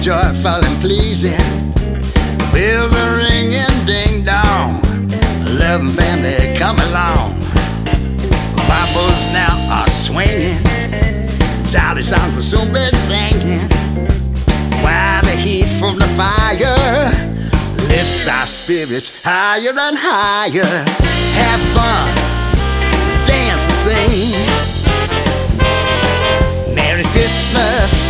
joyful and pleasing. Bells are ringing, ding dong. Love and family come along. Bibles now are swinging. Jolly songs will soon be singing. While the heat from the fire lifts our spirits higher and higher. Have fun, dance and sing. Merry Christmas.